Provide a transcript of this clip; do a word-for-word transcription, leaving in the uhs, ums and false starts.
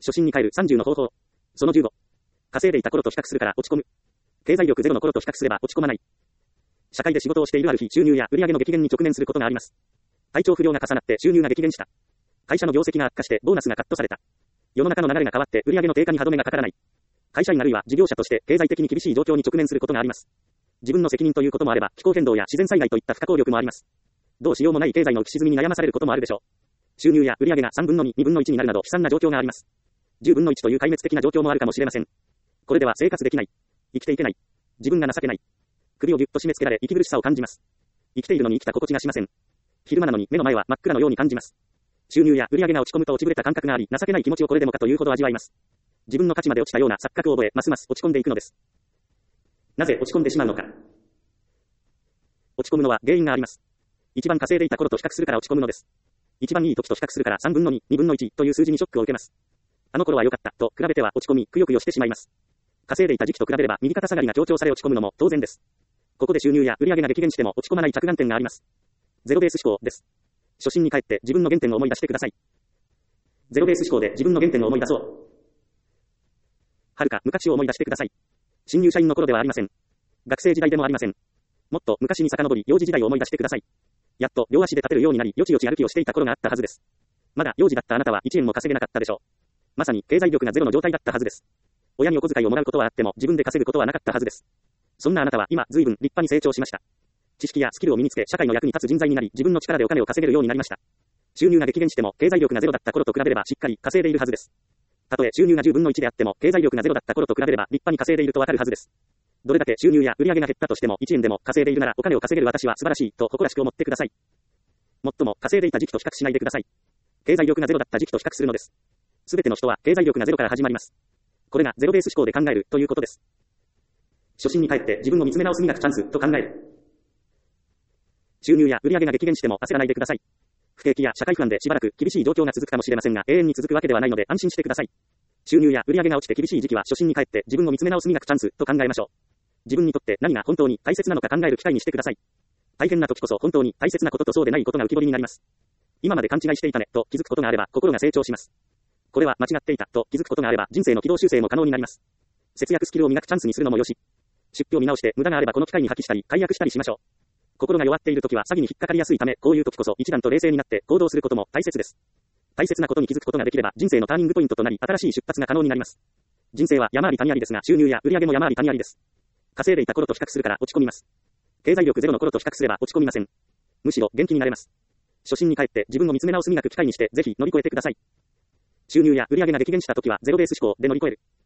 初心に帰るさんじゅうの方法。そのじゅうご。稼いでいた頃と比較するから落ち込む。経済力ゼロの頃と比較すれば落ち込まない。社会で仕事をしているある日、収入や売上の激減に直面することがあります。体調不良が重なって収入が激減した。会社の業績が悪化してボーナスがカットされた。世の中の流れが変わって売上の低下に歯止めがかからない。会社員あるいは事業者として経済的に厳しい状況に直面することがあります。自分の責任ということもあれば、気候変動や自然災害といった不可抗力もあります。どうしようもない経済の浮き沈みに悩まされることもあるでしょう。収入や売上がさんぶんのに、にぶんのいちになるなど悲惨な状況があります。じゅうぶんのいちという壊滅的な状況もあるかもしれません。これでは生活できない。生きていけない。自分が情けない。首をぎゅっと締め付けられ息苦しさを感じます。生きているのに生きた心地がしません。昼間なのに目の前は真っ暗のように感じます。収入や売上が落ち込むと落ちぶれた感覚があり、情けない気持ちをこれでもかというほど味わいます。自分の価値まで落ちたような錯覚を覚え、ますます落ち込んでいくのです。なぜ落ち込んでしまうのか。落ち込むのは原因があります。一番稼いでいた頃と比較するから落ち込むのです。一番いい時と比較するからさんぶんのに、にぶんのいちという数字にショックを受けます。あの頃は良かったと比べては落ち込み、くよくよしてしまいます。稼いでいた時期と比べれば右肩下がりが強調され落ち込むのも当然です。ここで収入や売上が激減しても落ち込まない着眼点があります。ゼロベース思考です。初心に帰って自分の原点を思い出してください。ゼロベース思考で自分の原点を思い出そう。はるか昔を思い出してください。新入社員の頃ではありません。学生時代でもありません。もっと昔に遡り幼児時代を思い出してください。やっと両足で立てるようになり、よちよち歩きをしていた頃があったはずです。まだ幼児だったあなたはいちえんも稼げなかったでしょう。まさに経済力がゼロの状態だったはずです。親にお小遣いをもらうことはあっても自分で稼ぐことはなかったはずです。そんなあなたは今随分立派に成長しました。知識やスキルを身につけ社会の役に立つ人材になり、自分の力でお金を稼げるようになりました。収入が激減しても経済力がゼロだった頃と比べればしっかり稼いでいるはずです。たとえ収入がじゅうぶんのいちであっても経済力がゼロだった頃と比べれば立派に稼いでいるとわかるはずです。どれだけ収入や売上が減ったとしてもいちえんでも稼いでいるならお金を稼げる私は素晴らしいと誇らしく思ってください。もっとも稼いでいた時期と比較しないでください。経済力がゼロだった時期と比較するのです。すべての人は経済力がゼロから始まります。これがゼロベース思考で考えるということです。初心に帰って自分を見つめ直す磨くチャンスと考える。収入や売上が激減しても焦らないでください。不景気や社会不安でしばらく厳しい状況が続くかもしれませんが永遠に続くわけではないので安心してください。収入や売上が落ちて厳しい時期は初心に帰って自分を見つめ直す磨くチャンスと考えましょう。自分にとって何が本当に大切なのか考える機会にしてください。大変な時こそ本当に大切なこととそうでないことが浮き彫りになります。今まで勘違いしていたねと気づくことがあれば心が成長します。これは間違っていたと気づくことがあれば人生の軌道修正も可能になります。節約スキルを磨くチャンスにするのもよし。出費を見直して無駄があればこの機会に破棄したり解約したりしましょう。心が弱っている時は詐欺に引っかかりやすいため、こういう時こそ一段と冷静になって行動することも大切です。大切なことに気づくことができれば人生のターニングポイントとなり新しい出発が可能になります。人生は山あり谷ありですが収入や売上も山あり谷ありです。稼いでいた頃と比較するから落ち込みます。経済力ゼロの頃と比較すれば落ち込みません。むしろ元気になれます。初心に帰って自分を見つめ直す磨く機会にしてぜひ乗り越えてください。収入や売上が激減した時はゼロベース思考で乗り越える。